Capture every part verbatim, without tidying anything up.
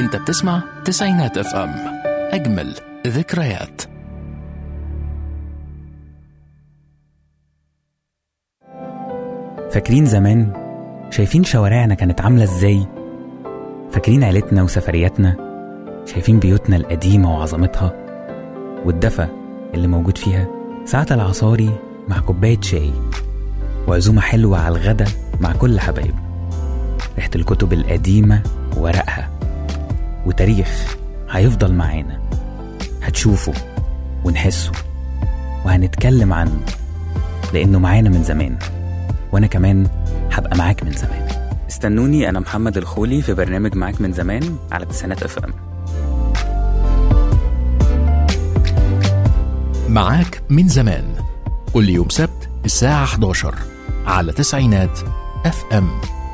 انت بتسمع تسعينات اف ام، اجمل ذكريات. فاكرين زمان؟ شايفين شوارعنا كانت عاملة ازاي؟ فاكرين عيلتنا وسفرياتنا؟ شايفين بيوتنا القديمة وعظمتها والدفى اللي موجود فيها؟ ساعة العصاري مع كوباية شاي وعزومة حلوة على الغدا مع كل حبايب، ريحة الكتب القديمة وورقها وتاريخ هيفضل معانا، هتشوفه ونحسه وهنتكلم عنه لأنه معانا من زمان، وأنا كمان هبقى معاك من زمان. استنوني، أنا محمد الخولي في برنامج معاك من زمان على تسعينات اف ام. معاك من زمان كل يوم سبت الساعة إحدى عشر على تسعينات اف ام.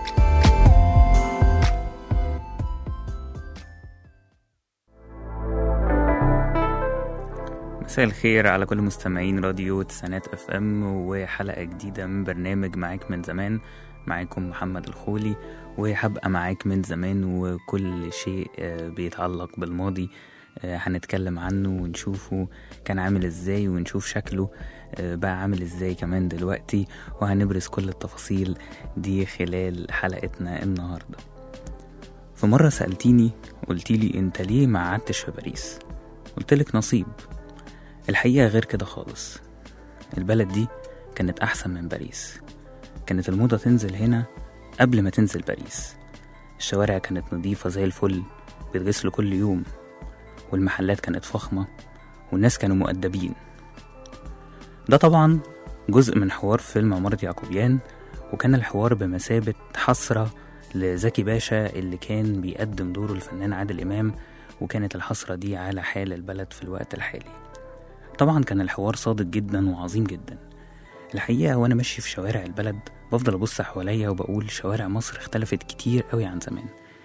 مساء الخير على كل مستمعين راديو تسعينات اف ام، وحلقة جديدة من برنامج معاك من زمان. معاكم محمد الخولي، وهبقى معاك من زمان، وكل شيء بيتعلق بالماضي هنتكلم عنه ونشوفه كان عامل ازاي، ونشوف شكله بقى عامل ازاي كمان دلوقتي، وهنبرز كل التفاصيل دي خلال حلقتنا النهاردة. في مرة سألتيني قلتيلي انت ليه ما قعدتش في باريس؟ قلتلك نصيب. الحقيقة غير كده خالص، البلد دي كانت أحسن من باريس. كانت الموضة تنزل هنا قبل ما تنزل باريس. الشوارع كانت نظيفة زي الفل، بيتغسلوا كل يوم، والمحلات كانت فخمة، والناس كانوا مؤدبين. ده طبعا جزء من حوار فيلم عمارة يعقوبيان، وكان الحوار بمثابة حسرة لزكي باشا اللي كان بيقدم دوره الفنان عادل إمام، وكانت الحسرة دي على حال البلد في الوقت الحالي. طبعا كان الحوار صادق جدا وعظيم جدا. الحقيقة وانا ماشي في شوارع البلد بفضل ابص حواليا وبقول شوارع مصر اختلفت كتير قوي عن زمان،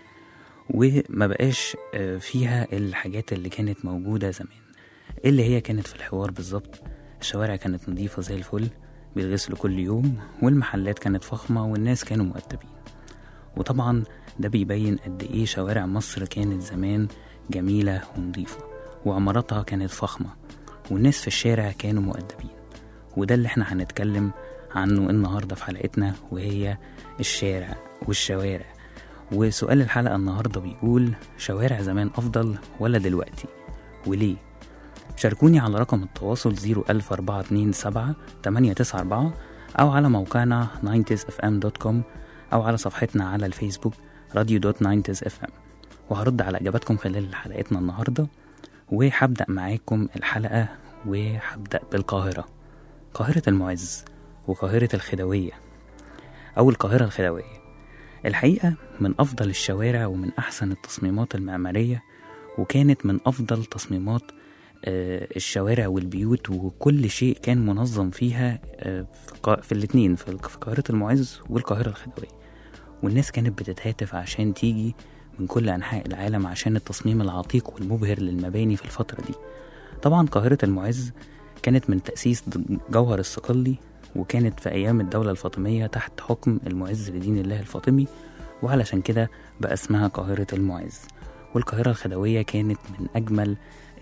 وما بقاش فيها الحاجات اللي كانت موجودة زمان اللي هي كانت في الحوار بالظبط. الشوارع كانت نظيفة زي الفل، بيتغسلوا كل يوم، والمحلات كانت فخمة، والناس كانوا مؤدبين. وطبعا ده بيبين قد ايه شوارع مصر كانت زمان جميلة ونظيفة، وعماراتها كانت فخمة، والناس في الشارع كانوا مؤدبين. وده اللي احنا هنتكلم عنه النهاردة في حلقتنا، وهي الشارع والشوارع. وسؤال الحلقة النهاردة بيقول: شوارع زمان أفضل ولا دلوقتي؟ وليه؟ شاركوني على رقم التواصل زيرو ألف أربعة اتنين سبعة تمانية تسعة أربعة، أو على موقعنا ناينتيز اف ام دوت كوم، أو على صفحتنا على الفيسبوك راديو دوت ناينتيز اف ام. وهرد على إجاباتكم خلال حلقتنا النهاردة. وهبدأ معاكم الحلقة، وهبدأ بالقاهرة، قاهرة المعز وقاهرة الخدوية أو القاهرة الخدوية. الحقيقة من أفضل الشوارع ومن أحسن التصميمات المعمارية، وكانت من أفضل تصميمات الشوارع والبيوت، وكل شيء كان منظم فيها في الاتنين، في قاهرة المعز والقاهرة الخدوية. والناس كانت بتتهاتف عشان تيجي من كل أنحاء العالم عشان التصميم العتيق والمبهر للمباني في الفترة دي. طبعا قاهرة المعز كانت من تأسيس جوهر الصقلي، وكانت في أيام الدولة الفاطمية تحت حكم المعز لدين الله الفاطمي، وعلشان كده بقى اسمها قاهرة المعز. والقاهرة الخدوية كانت من أجمل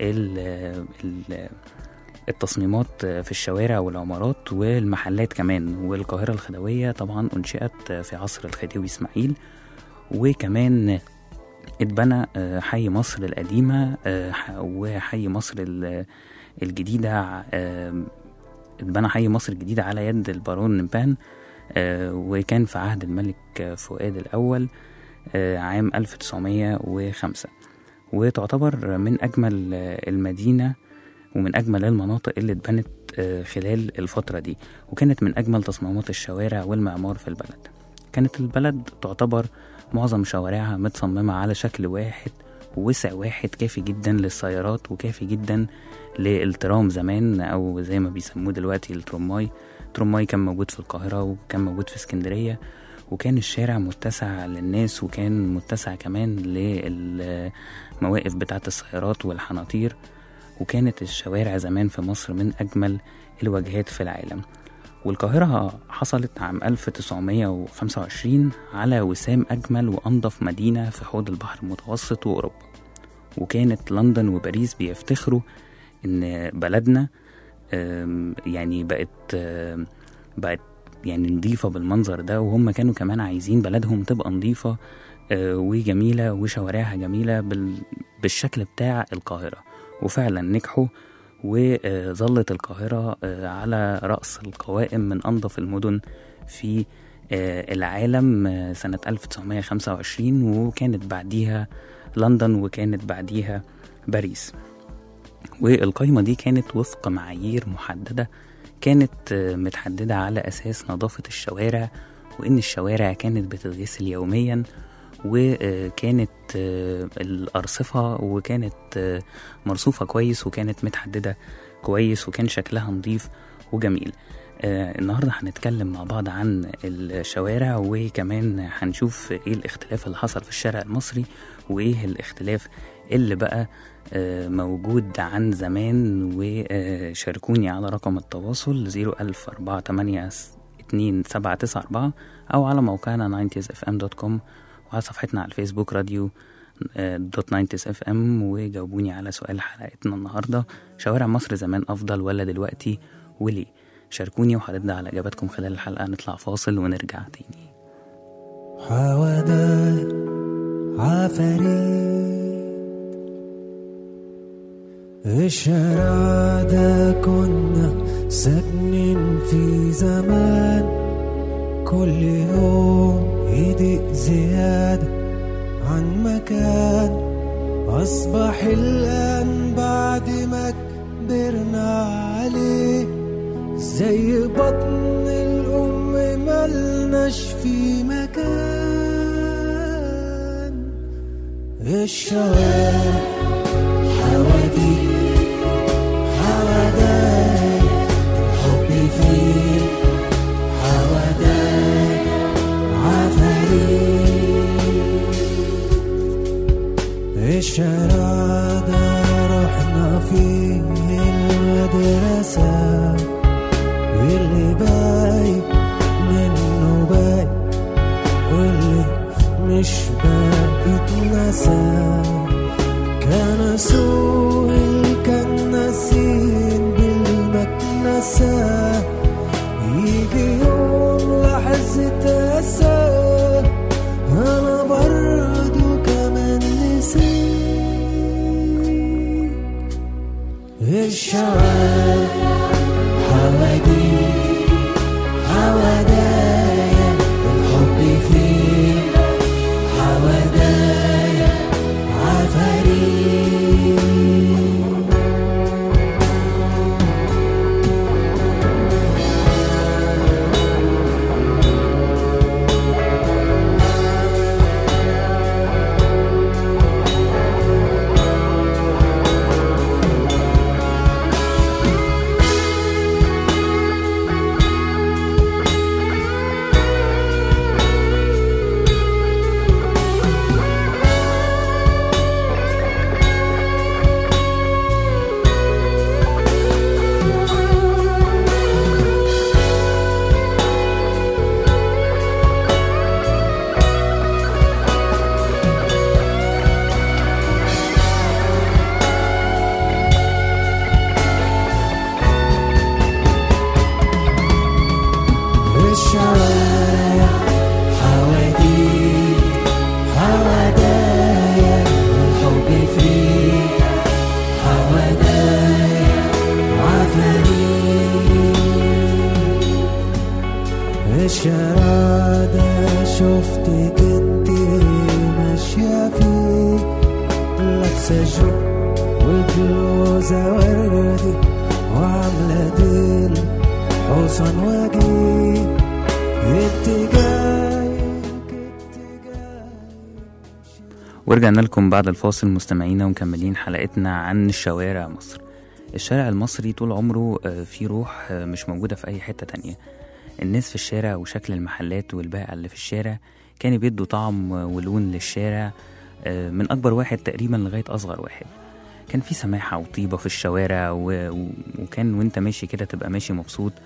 التصميمات في الشوارع والعمارات والمحلات كمان. والقاهرة الخدوية طبعا أنشئت في عصر الخديوي إسماعيل، وكمان اتبنى حي مصر القديمة وحي مصر الجديدة، اتبنى حي مصر الجديدة على يد البارون نبان، وكان في عهد الملك فؤاد الأول عام ألف وتسعمية وخمسة. وتعتبر من أجمل المدينة ومن أجمل المناطق اللي اتبنت خلال الفترة دي، وكانت من أجمل تصميمات الشوارع والمعمار في البلد. كانت البلد تعتبر معظم شوارعها متصممة على شكل واحد، ووسع واحد كافي جدا للسيارات، وكافي جدا للترام زمان، أو زي ما بيسموه دلوقتي الترماي. الترماي كان موجود في القاهرة وكان موجود في اسكندرية، وكان الشارع متسع للناس، وكان متسع كمان للمواقف بتاعة السيارات والحناطير. وكانت الشوارع زمان في مصر من أجمل الوجهات في العالم. والقاهرة حصلت عام ألف وتسعمية وخمسة وعشرين على وسام أجمل وأنظف مدينة في حوض البحر المتوسط وأوروبا. وكانت لندن وباريس بيفتخروا إن بلدنا يعني بقت بقت يعني نظيفة بالمنظر ده، وهم كانوا كمان عايزين بلدهم تبقى نظيفة وجميلة وشوارعها جميلة بالشكل بتاع القاهرة. وفعلا نجحوا، وظلت القاهرة على رأس القوائم من أنظف المدن في العالم سنة ألف وتسعمية وخمسة وعشرين، وكانت بعديها لندن، وكانت بعديها باريس. والقائمة دي كانت وفق معايير محددة، كانت متحددة على أساس نظافة الشوارع، وإن الشوارع كانت بتتغسل يوميا، وكانت الأرصفة وكانت مرصوفة كويس، وكانت متحددة كويس، وكان شكلها نظيف وجميل. النهاردة هنتكلم مع بعض عن الشوارع، وكمان هنشوف ايه الاختلاف اللي حصل في الشارع المصري، وايه الاختلاف اللي بقى موجود عن زمان. وشاركوني على رقم التواصل زيرو ألف أربعة تمانية اتنين سبعة تسعة أربعة أو على موقعنا ناينتيز اف ام دوت كوم، وعلى صفحتنا على الفيسبوك راديو دوت ناينتيز اف ام. وجاوبوني على سؤال حلقتنا النهاردة: شوارع مصر زمان أفضل ولا دلوقتي، وليه؟ شاركوني وهرد على إجاباتكم خلال الحلقة. نطلع فاصل ونرجع تاني. حوادث عفاريت الشارع ده كنا ساكنين في زمان، كل يوم يضيق زيادة عن مكان، أصبح الآن بعد ما كبرنا عليه زي بطن الأم ملناش في مكان. الشوارع حواديت حواداي الحب فيه حواداي عفاريت. الشارع ده رحنا فيه المدرسة، واللي باي منه باي واللي مش باقي اتنسى. كان سوء الكناسين بالمكنسة، يجي يوم لحظة أسى أنا برضو كمان نسيت. الشوارع حواديت حوادايا الحب فيه حوادايا عفاريت. الشارع ده شفتك انتي ماشية فيه لابسة جوب والبلوزة وردي وعاملة ديل حصان وجيه. انتي جايك انتي جايك. ورجعنا لكم بعد الفاصل مستمعينا ومكملين حلقتنا عن شوارع مصر. الشارع المصري طول عمره فيه روح مش موجودة في أي حتة تانية. الناس في الشارع وشكل المحلات والبائع اللي في الشارع كانوا بيدوا طعم ولون للشارع، من أكبر واحد تقريبا لغاية أصغر واحد. كان في سماحة وطيبة في الشوارع، وكان وانت ماشي كده تبقى ماشي مبسوط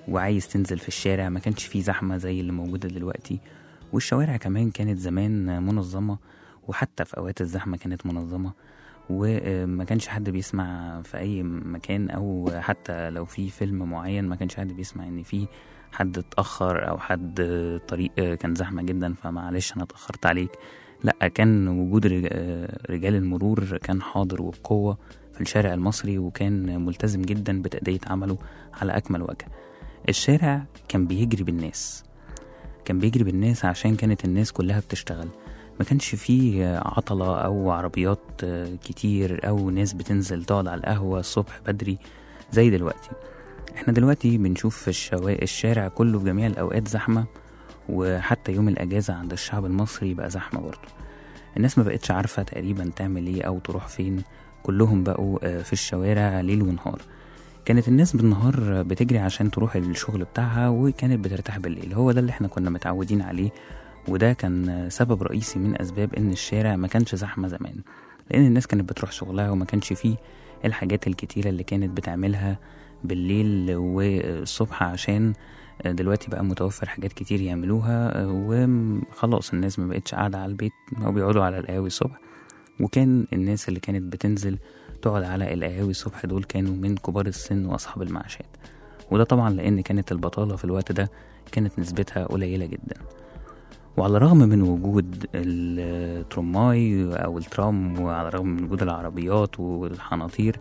وعايز تنزل في الشارع، ما كانش فيه زحمة زي اللي موجودة دلوقتي. والشوارع كمان كانت زمان منظمة، وحتى في أوقات الزحمة كانت منظمة، وما كانش حد بيسمع في أي مكان، أو حتى لو في فيلم معين ما كانش حد بيسمع إن في حد اتأخر أو حد طريق كان زحمة جدا فمعلش أنا اتأخرت عليك. لأ، كان وجود رجال المرور كان حاضر وبقوة في الشارع المصري، وكان ملتزم جدا بتأدية عمله على أكمل وجه. الشارع كان بيجري بالناس، كان بيجري بالناس عشان كانت الناس كلها بتشتغل، ما كانش فيه عطلة أو عربيات كتير أو ناس بتنزل تقعد على القهوة الصبح بدري زي دلوقتي. احنا دلوقتي بنشوف في الشوارع الشارع كله في جميع الأوقات زحمة، وحتى يوم الأجازة عند الشعب المصري بقى زحمة برضه. الناس ما بقتش عارفة تقريبا تعمل ايه أو تروح فين، كلهم بقوا في الشوارع ليل ونهار. كانت الناس بالنهار بتجري عشان تروح الشغل بتاعها، وكانت بترتاح بالليل. هو ده اللي احنا كنا متعودين عليه، وده كان سبب رئيسي من أسباب إن الشارع ما كانش زحمة زمان، لأن الناس كانت بتروح شغلها وما كانش فيه الحاجات الكتيرة اللي كانت بتعملها بالليل والصبح، عشان دلوقتي بقى متوفر حاجات كتير يعملوها، وخلاص الناس ما بقتش قاعدة على البيت أو بيقعدوا على القهاوي الصبح. وكان الناس اللي كانت بتنزل تقعد على القهاوي الصبح دول كانوا من كبار السن وأصحاب المعاشات، وده طبعا لأن كانت البطالة في الوقت ده كانت نسبتها قليلة جدا. وعلى الرغم من وجود الترماي أو الترام، وعلى الرغم من وجود العربيات والحناطير،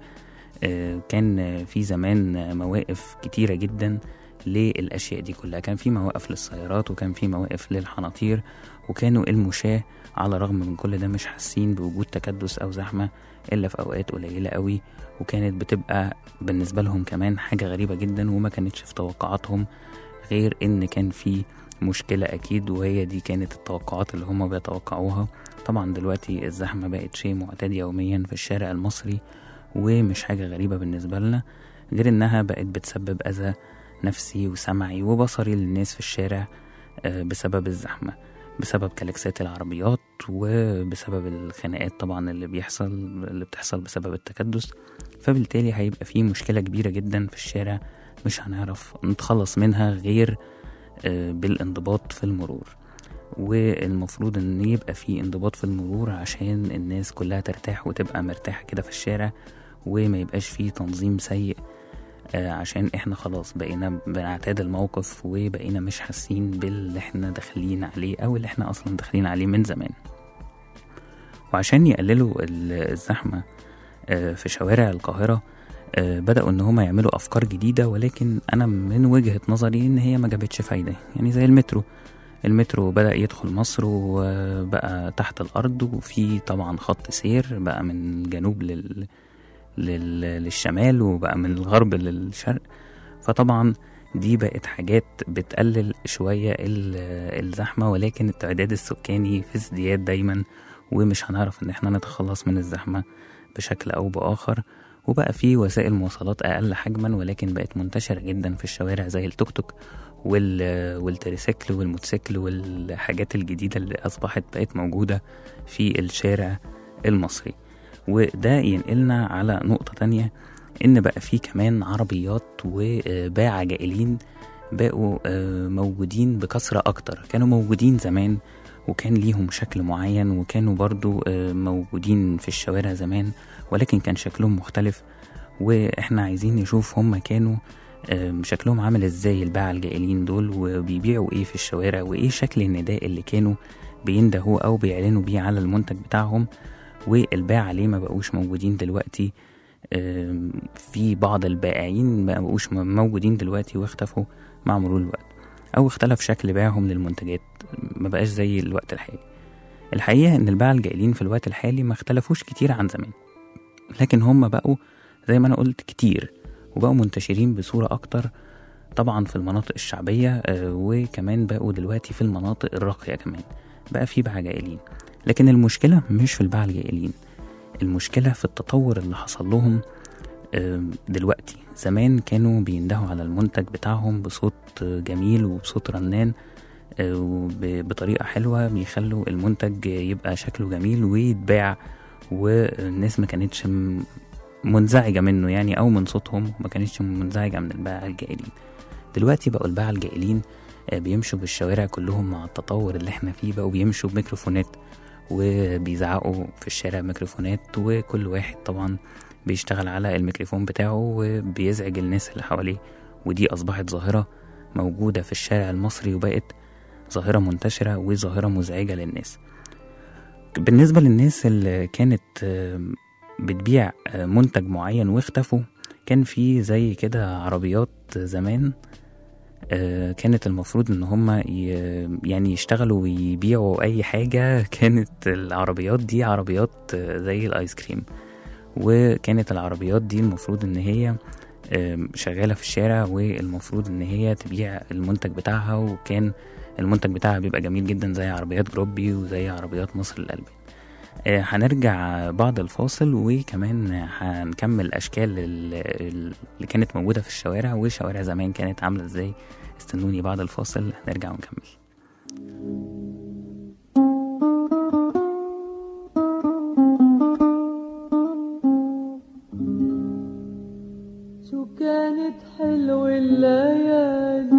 كان في زمان مواقف كتيرة جدا للأشياء دي كلها. كان في مواقف للسيارات، وكان في مواقف للحناطير، وكانوا المشاة على الرغم من كل ده مش حاسين بوجود تكدس أو زحمة إلا في أوقات قليلة قوي، وكانت بتبقى بالنسبة لهم كمان حاجة غريبة جدا، وما كانتش في توقعاتهم غير إن كان في مشكلة أكيد، وهي دي كانت التوقعات اللي هم بيتوقعوها. طبعا دلوقتي الزحمة بقت شيء معتاد يوميا في الشارع المصري، ومش حاجة غريبة بالنسبة لنا، غير إنها بقت بتسبب أذى نفسي وسمعي وبصري للناس في الشارع بسبب الزحمة، بسبب كلاكسات العربيات، وبسبب الخناقات طبعا اللي بيحصل اللي بتحصل بسبب التكدس. فبالتالي هيبقى فيه مشكلة كبيرة جدا في الشارع مش هنعرف نتخلص منها غير بالانضباط في المرور. والمفروض ان يبقى فيه انضباط في المرور عشان الناس كلها ترتاح وتبقى مرتاحة كده في الشارع، وما يبقاش فيه تنظيم سيء، عشان احنا خلاص بقينا بنعتاد الموقف، وبقينا مش حاسين باللي احنا داخلين عليه او اللي احنا اصلا داخلين عليه من زمان. وعشان يقللوا الزحمة في شوارع القاهرة بدأوا ان هما يعملوا افكار جديدة، ولكن انا من وجهة نظري ان هي ما جابتش فايدة. يعني زي المترو المترو بدأ يدخل مصر وبقى تحت الارض، وفي طبعا خط سير بقى من جنوب لل للشمال، وبقى من الغرب للشرق. فطبعا دي بقت حاجات بتقلل شوية الزحمة، ولكن التعداد السكاني في ازدياد دايما، ومش هنعرف ان احنا نتخلص من الزحمة بشكل او باخر. وبقى في وسائل مواصلات اقل حجما ولكن بقت منتشرة جدا في الشوارع، زي التوك توك والتريسيكل والموتوسيكل والحاجات الجديدة اللي اصبحت بقت موجودة في الشارع المصري. وده ينقلنا على نقطة تانية، ان بقى فيه كمان عربيات وباعة جائلين بقوا موجودين بكثرة اكتر. كانوا موجودين زمان وكان ليهم شكل معين، وكانوا برضو موجودين في الشوارع زمان، ولكن كان شكلهم مختلف. واحنا عايزين نشوف هم كانوا شكلهم عامل ازاي الباعة الجائلين دول، وبيبيعوا ايه في الشوارع، وايه شكل النداء اللي كانوا بيندهوا او بيعلنوا بيه على المنتج بتاعهم، والباعة ليه ما بقوش موجودين دلوقتي. في بعض البائعين ما بقوش موجودين دلوقتي واختفوا مع مرور الوقت، او اختلف شكل بيعهم للمنتجات، ما بقاش زي الوقت الحالي. الحقيقة ان الباعة الجائلين في الوقت الحالي ما اختلفوش كتير عن زمان، لكن هم بقوا زي ما انا قلت كتير، وبقوا منتشرين بصورة اكتر طبعا في المناطق الشعبية، وكمان بقوا دلوقتي في المناطق الراقية كمان بقى في باعة جائلين. لكن المشكلة مش في الباعة الجائلين، المشكلة في التطور اللي حصل لهم دلوقتي. زمان كانوا بيندهوا على المنتج بتاعهم بصوت جميل وبصوت رنان وبطريقة حلوة، بيخلوا المنتج يبقى شكله جميل ويتباع، والناس ما كانتش منزعجة منه يعني، أو من صوتهم ما كانتش منزعجة من الباعة الجائلين. دلوقتي بقوا الباعة الجائلين بيمشوا بالشوارع كلهم مع التطور اللي احنا فيه، بقوا بيمشوا بميكروفونات وبيزعقوا في الشارع ميكروفونات، وكل واحد طبعا بيشتغل على الميكروفون بتاعه وبيزعج الناس اللي حواليه. ودي أصبحت ظاهرة موجودة في الشارع المصري، وبقت ظاهرة منتشرة وظاهرة مزعجة للناس. بالنسبة للناس اللي كانت بتبيع منتج معين واختفوا، كان في زي كده عربيات زمان كانت المفروض ان هم يعني يشتغلوا ويبيعوا اي حاجة. كانت العربيات دي عربيات زي الايس كريم، وكانت العربيات دي المفروض ان هي شغالة في الشارع، والمفروض ان هي تبيع المنتج بتاعها، وكان المنتج بتاعها بيبقى جميل جدا زي عربيات جروبي وزي عربيات مصر للألبان. هنرجع بعد الفاصل، وكمان هنكمل أشكال اللي كانت موجودة في الشوارع، وشوارع زمان كانت عاملة ازاي. استنوني بعد الفاصل هنرجع ونكمل. شو كانت حلوة الليالي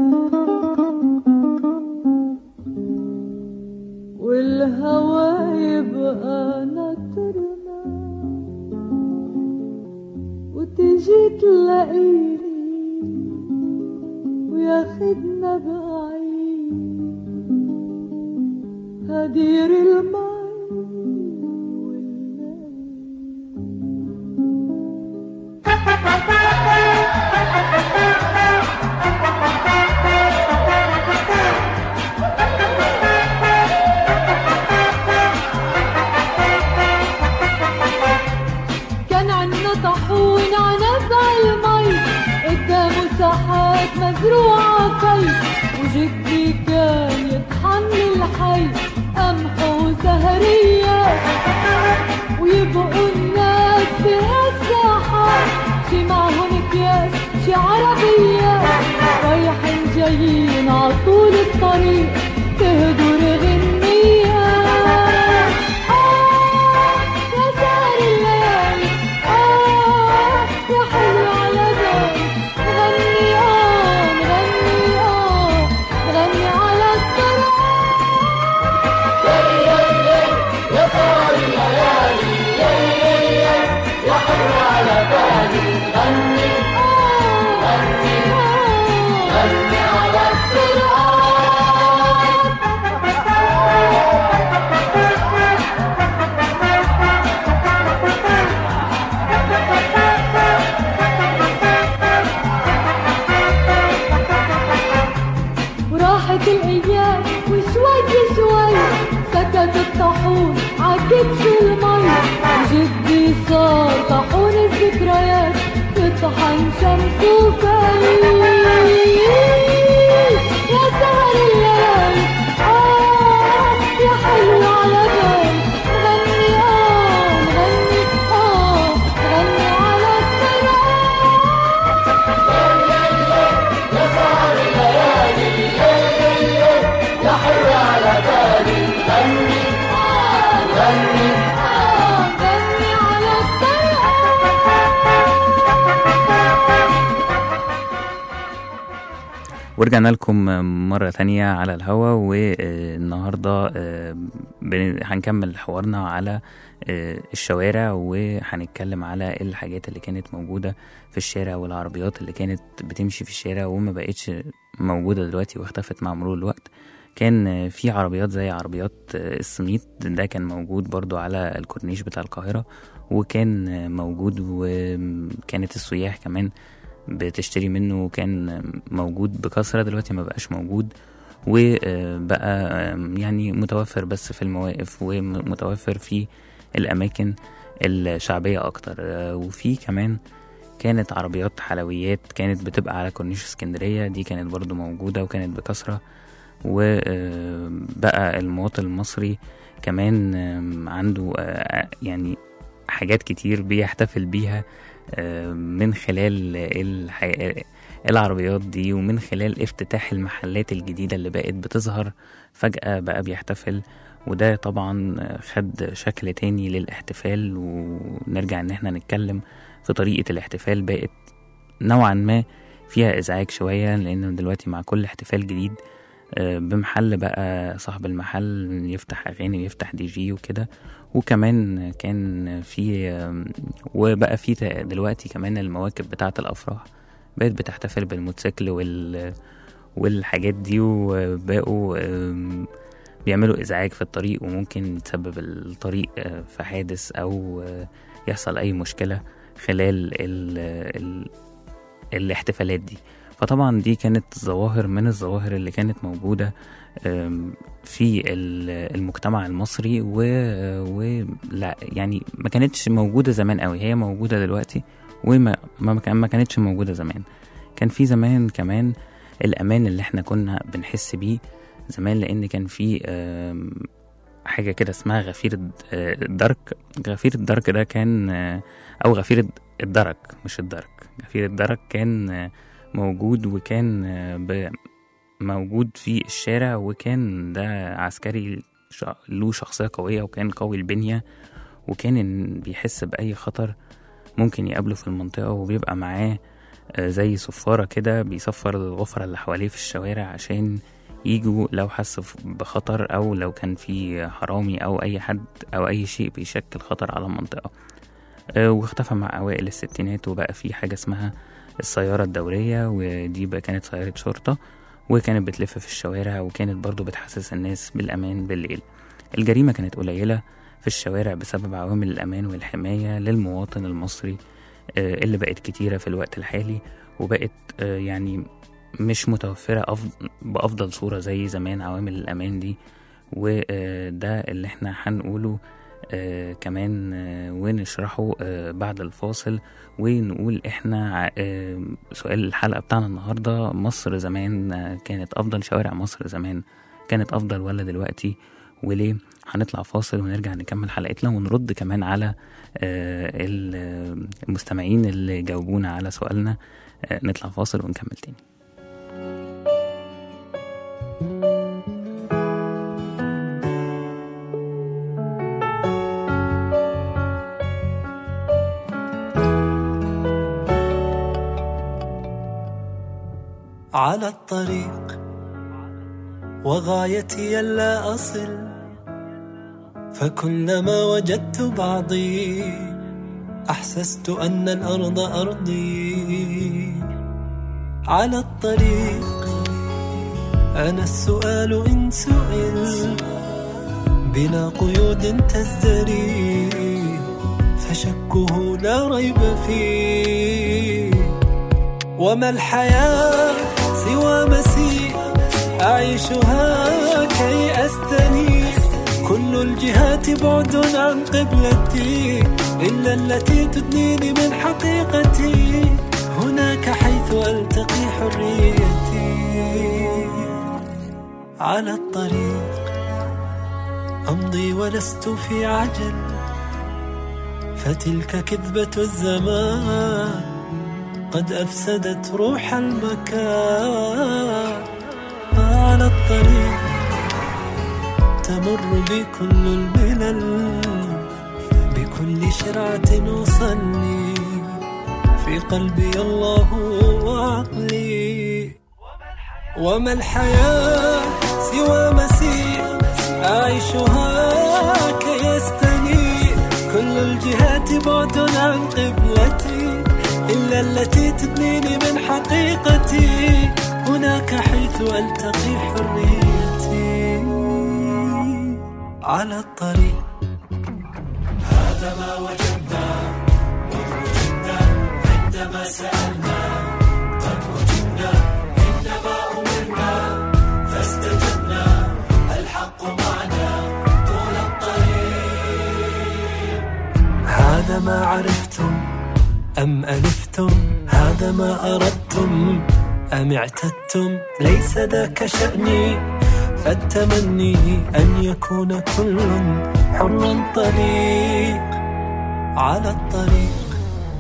والهوى يبقى ناطرنا، وتجي تلاقيني وياخدنا بعيد هدير المي مزروعة في، وجدي كان يطحن الحي قمح وسهرية، ويبقوا الناس بهالساحة شي معهم اكياس شي عربية، رايحين جايين عطول الطريق تهدر غنية. آه يا سهر الليالي، آه يا حلو على بالي، غني آه غني آه غني على الطريق. يا سهر الليالي يا حلو على بالي، غني آه غني آه غني على الطريق. وراحت الأيام وشوي شوي سكت الطاحون عكبش المي، وجدي صار طاحون الذكريات يطحن شمس وفاي. يا سهر الليالي، آه يا حلو على بالي، غني آه غني آه غني على الطريق. يا سهر الليالي يا حلو على بالي، غني آه غني آه غني على الطريق. ورجعنا لكم مرة تانية على الهوا، والنهاردة هنكمل حوارنا على الشوارع، وهنتكلم على الحاجات اللي كانت موجودة في الشارع والعربيات اللي كانت بتمشي في الشارع وما بقتش موجودة دلوقتي واختفت مع مرور الوقت. كان في عربيات زي عربيات السميط، ده كان موجود برضو على الكورنيش بتاع القاهرة، وكان موجود وكانت السياح كمان بتشتري منه، وكان موجود بكثرة. دلوقتي ما بقاش موجود، وبقى يعني متوفر بس في المواقف ومتوفر في الأماكن الشعبية أكتر. وفي كمان كانت عربيات حلويات كانت بتبقى على كورنيش اسكندرية، دي كانت برضو موجودة وكانت بكثرة. وبقى المواطن المصري كمان عنده يعني حاجات كتير بيحتفل بيها من خلال العربيات دي، ومن خلال افتتاح المحلات الجديدة اللي بقت بتظهر فجأة بقى بيحتفل. وده طبعا خد شكل تاني للاحتفال، ونرجع ان احنا نتكلم في طريقة الاحتفال بقت نوعا ما فيها إزعاج شوية، لأن دلوقتي مع كل احتفال جديد بمحل بقى صاحب المحل يفتح أغاني ويفتح دي جي وكده. وكمان كان في وبقى في دلوقتي كمان المواكب بتاعة الأفراح بقت بتحتفل بالموتوسيكل وال والحاجات دي، وبقوا بيعملوا إزعاج في الطريق، وممكن تسبب الطريق في حادث أو يحصل أي مشكلة خلال ال ال الاحتفالات دي. فطبعا دي كانت ظواهر من الظواهر اللي كانت موجودة في المجتمع المصري، ولا يعني ما كانتش موجودة زمان قوي، هي موجودة دلوقتي وما ما كانتش موجودة زمان. كان في زمان كمان الأمان اللي احنا كنا بنحس بيه زمان، لأن كان في حاجة كده اسمها غفير الدرك. غفير الدرك ده كان أو غفير الدرك مش الدرك، غفير الدرك كان موجود، وكان موجود في الشارع، وكان ده عسكري له شخصية قوية وكان قوي البنية، وكان بيحس بأي خطر ممكن يقابله في المنطقة، وبيبقى معاه زي صفارة كده بيصفر الغفرة اللي حواليه في الشوارع عشان يجوا لو حس بخطر، أو لو كان في حرامي أو أي حد أو أي شيء بيشكل خطر على المنطقة. واختفى مع أوائل الستينات، وبقى في حاجة اسمها السيارة الدورية، ودي بقى كانت سيارة شرطة، وكانت بتلف في الشوارع، وكانت برضو بتحسس الناس بالأمان بالليل. الجريمة كانت قليلة في الشوارع بسبب عوامل الأمان والحماية للمواطن المصري اللي بقت كتيرة في الوقت الحالي، وبقت يعني مش متوفرة بأفضل صورة زي زمان عوامل الأمان دي. وده اللي احنا هنقوله آه كمان آه ونشرحه آه بعد الفاصل، ونقول احنا آه سؤال الحلقة بتاعنا النهاردة: مصر زمان آه كانت أفضل، شوارع مصر زمان كانت أفضل ولا دلوقتي، وليه؟ هنطلع فاصل ونرجع نكمل حلقتنا، ونرد كمان على آه المستمعين اللي جاوبونا على سؤالنا. آه نطلع فاصل ونكمل تاني. على الطريق وغايتي ألا أصل، فكلما وجدت بعضي أحسست أن الأرض أرضي. على الطريق أنا السؤال إن سئل بلا قيود تزدري، فشكه لا ريب فيه. وما الحياة سوى مسير أعيشها كي أستنير، كل الجهات بعد عن قبلتي إلا التي تدنيني من حقيقتي، هناك حيث ألتقي حريتي. على الطريق أمضي ولست في عجل، فتلك كذبة الزمان قد أفسدت روح المكان. على الطريق تمر بي كل الملل، بكل شرعة أصلي في قلبي الله وعقلي. وما الحياة سوى مسير أعيشها كي يستنير، كل الجهات بعد عن قبلتي إلا التي تدنيني من حقيقتي، هناك حيث ألتقي حريتي. على الطريق هذا ما وجدنا مذ وجدنا، عندما سألنا قد وجدنا، إنما أمرنا فاستجبنا، الحق معنا طول الطريق. هذا ما عرفتم أم ألفتم، هذا ما أردتم أم اعتدتم، ليس ذاك شأني، فالتمني أن يكون كل حر طليق. على الطريق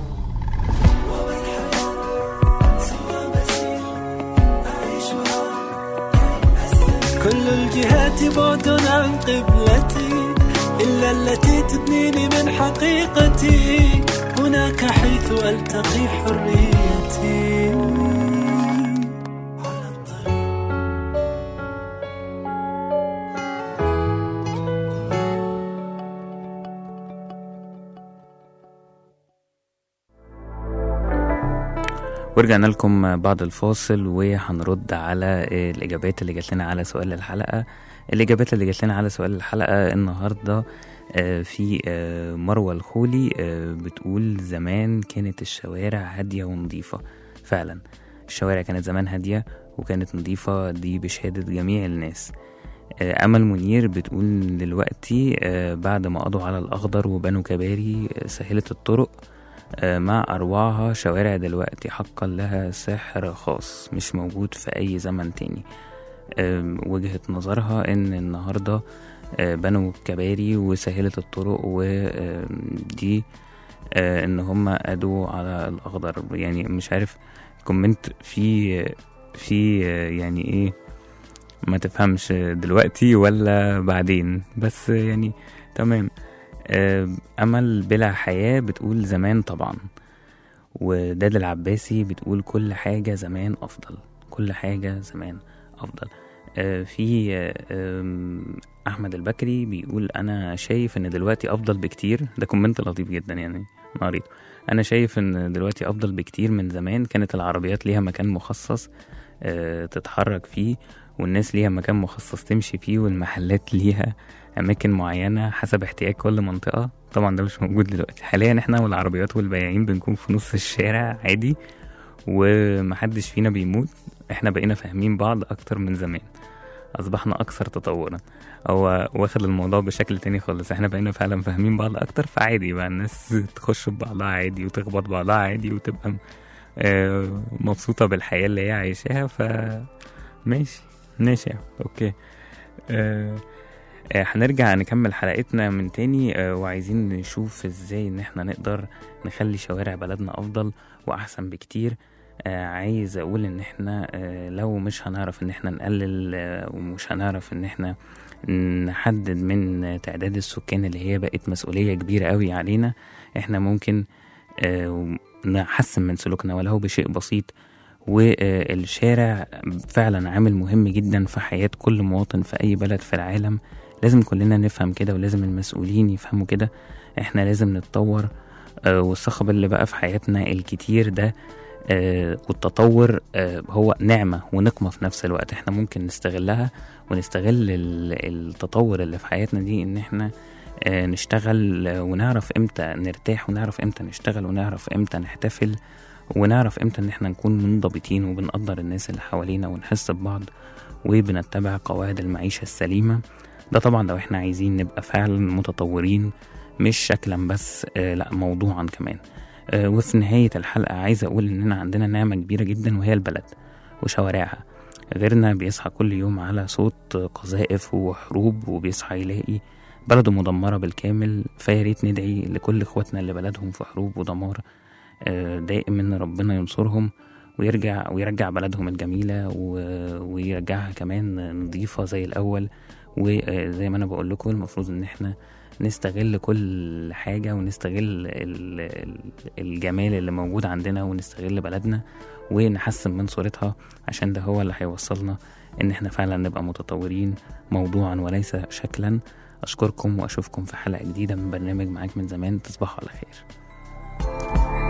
كل الجهات بعد عن قبلتي إلا التي تدنيني من حقيقتي، هناك حيث ألتقي حريتي. ورجعنا لكم بعد الفاصل وهنرد على الإجابات اللي جات لنا على سؤال الحلقة. الإجابات اللي جات لنا على سؤال الحلقة النهاردة في مروة الخولي بتقول زمان كانت الشوارع هادية ونظيفة. فعلا الشوارع كانت زمان هادية وكانت نظيفة، دي بشهادة جميع الناس. أمل منير بتقول دلوقتي بعد ما قضوا على الأخضر وبنوا كباري سهلت الطرق مع أروعها، شوارع دلوقتي حقا لها سحر خاص مش موجود في أي زمن تاني. وجهة نظرها إن النهاردة بنوا كباري وسهلت الطرق، ودي إن هم قضوا على الأخضر. يعني مش عارف كومنت في في يعني إيه، ما تفهمش دلوقتي ولا بعدين، بس يعني تمام. أمل بلا حياة بتقول زمان طبعا. وداد العباسي بتقول كل حاجة زمان أفضل، كل حاجة زمان أفضل. في أحمد البكري بيقول أنا شايف إن دلوقتي أفضل بكتير. ده كومنت لطيف جدا يعني أنا قريته. أنا شايف إن دلوقتي أفضل بكتير من زمان، كانت العربيات ليها مكان مخصص تتحرك فيه، والناس ليها مكان مخصص تمشي فيه، والمحلات ليها أماكن معينة حسب احتياج كل منطقة. طبعا ده مش موجود دلوقتي. حاليا احنا والعربيات والبياعين بنكون في نص الشارع عادي ومحدش فينا بيموت. احنا بقينا فاهمين بعض أكتر من زمان، أصبحنا أكثر تطورا. هو واخد الموضوع بشكل تاني خالص، احنا بقينا فعلا فاهمين بعض أكتر، فعادي بقى الناس تخش ببعضها عادي وتخبط بعضها عادي وتبقى مبسوطة بالحياة اللي هي عايشاها. فماشي ماشي اوكي. أه هنرجع نكمل حلقتنا من تاني. أه وعايزين نشوف ازاي ان احنا نقدر نخلي شوارع بلدنا افضل واحسن بكتير. أه عايز اقول ان احنا أه لو مش هنعرف ان احنا نقلل أه ومش هنعرف ان احنا نحدد من تعداد السكان اللي هي بقت مسؤولية كبيرة قوي علينا، احنا ممكن أه نحسن من سلوكنا ولو بشيء بسيط. والشارع فعلا عامل مهم جدا في حياة كل مواطن في أي بلد في العالم. لازم كلنا نفهم كده، ولازم المسؤولين يفهموا كده. احنا لازم نتطور، والصخب اللي بقى في حياتنا الكتير ده والتطور هو نعمة ونقمة في نفس الوقت. احنا ممكن نستغلها ونستغل التطور اللي في حياتنا دي ان احنا نشتغل ونعرف امتى نرتاح، ونعرف امتى نشتغل، ونعرف امتى نحتفل، ونعرف امتى ان احنا نكون منضبطين وبنقدر الناس اللي حوالينا ونحس ببعض وبنتبع قواعد المعيشة السليمة. ده طبعا لو احنا عايزين نبقى فعلا متطورين، مش شكلا بس آه لا موضوعا كمان. آه وفي نهاية الحلقة عايز اقول اننا عندنا نعمة كبيرة جدا وهي البلد وشوارعها. غيرنا بيصحى كل يوم على صوت قذائف وحروب وبيصحى يلاقي بلده مدمرة بالكامل. فياريت ندعي لكل اخواتنا اللي بلدهم في حروب ودمار دائم ان ربنا ينصرهم ويرجع ويرجع بلدهم الجميلة ويرجعها كمان نظيفة زي الأول. وزي ما أنا بقول لكم المفروض إن احنا نستغل كل حاجة ونستغل الجمال اللي موجود عندنا ونستغل بلدنا ونحسن من صورتها، عشان ده هو اللي هيوصلنا إن احنا فعلا نبقى متطورين موضوعا وليس شكلا. أشكركم وأشوفكم في حلقة جديدة من برنامج معاك من زمان. تصبحوا على خير.